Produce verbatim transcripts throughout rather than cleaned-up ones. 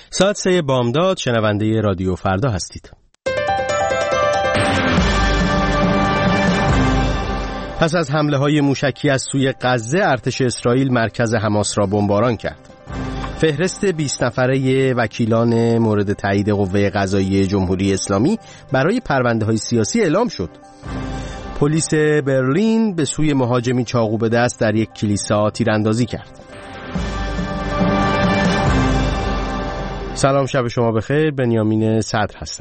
ساعت سه بامداد، شنونده رادیو فردا هستید. پس از حمله های موشکی از سوی غزه، ارتش اسرائیل مرکز حماس را بمباران کرد. فهرست بیست نفره وکیلان مورد تایید قوه قضاییه جمهوری اسلامی برای پرونده‌های سیاسی اعلام شد. پلیس برلین به سوی مهاجمی چاقو به دست در یک کلیسا تیراندازی کرد. سلام، شب شما بخیر. بنیامین صدر هستم.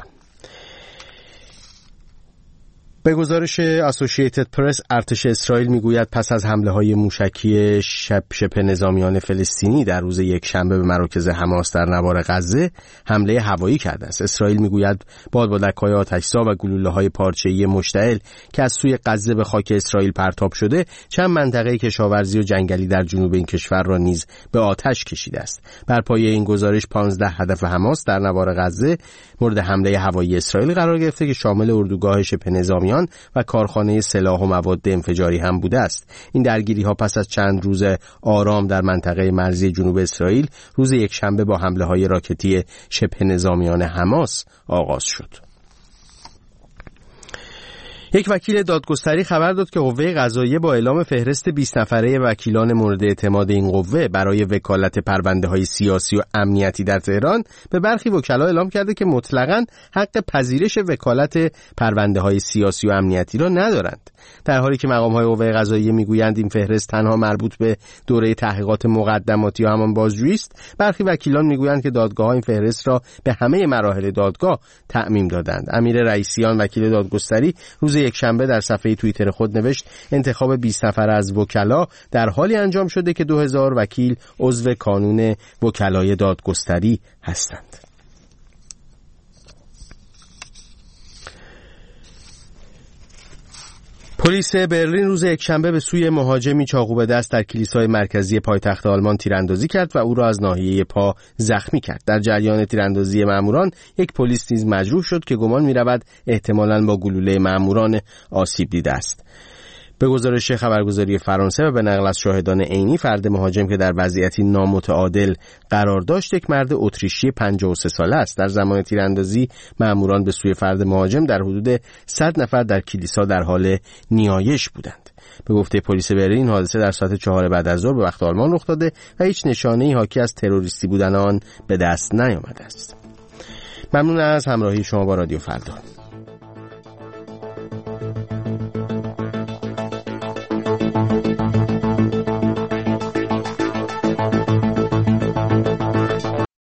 به گزارش اسوسییتد پرس، ارتش اسرائیل میگوید پس از حمله‌های موشکی شب شبه نظامیان فلسطینی در روز یکشنبه به مراکز حماس در نوار غزه حمله هوایی کرده است. اسرائیل میگوید بادبادک‌های آتش‌زا و گلوله‌های پارچه‌ای مشتعل که از سوی غزه به خاک اسرائیل پرتاب شده، چند منطقه کشاورزی و جنگلی در جنوب این کشور را نیز به آتش کشیده است. بر پایه این گزارش پانزده هدف حماس در نوار غزه مورد حمله هوایی اسرائیل قرار گرفته که شامل اردوگاه شبه نظامیان و کارخانه سلاح و مواد انفجاری هم بوده است. این درگیری ها پس از چند روز آرام در منطقه مرزی جنوب اسرائیل روز یکشنبه با حمله های راکتی شبه نظامیان حماس آغاز شد. یک وکیل دادگستری خبر داد که قوه قضاییه با اعلام فهرست بیست نفره وکیلان مورد اعتماد این قوه برای وکالت پرونده‌های سیاسی و امنیتی در تهران به برخی وکلا اعلام کرده که مطلقاً حق پذیرش وکالت پرونده‌های سیاسی و امنیتی را ندارند، در حالی که مقام‌های قوه قضاییه میگویند این فهرست تنها مربوط به دوره تحقیقات مقدماتی و همان بازجویی است. برخی وکیلان میگویند که دادگاه‌ها این فهرست را به همه مراحل دادگاه تعمیم دادند. امیر رئیسیان، وکیل دادگستری، روز یک شنبه در صفحه توییتر خود نوشت انتخاب بیست نفر از وکلا در حالی انجام شده که دو هزار وکیل عضو کانون وکلای دادگستری هستند. پلیس برلین روز یکشنبه به سوی مهاجمی چاقو به دست در کلیسای مرکزی پایتخت آلمان تیراندازی کرد و او را از ناحیه پا زخمی کرد. در جریان تیراندازی ماموران یک پلیس نیز مجروح شد که گمان می‌رود احتمالاً با گلوله ماموران آسیب دیده است. به گزارش خبرگزاری فرانسه و به نقل از شاهدان عینی، فرد مهاجم که در وضعیتی نامتعادل قرار داشت یک مرد اتریشی پنجاه و سه ساله است. در زمان تیراندازی ماموران به سوی فرد مهاجم در حدود صد نفر در کلیسا در حال نیایش بودند. به گفته پلیس برلین، حادثه در ساعت چهار بعد از ظهر به وقت آلمان رخ داده و هیچ نشانه‌ای حاکی از تروریستی بودن آن به دست نیامده است. ممنون از همراهی شما با رادیو فردا.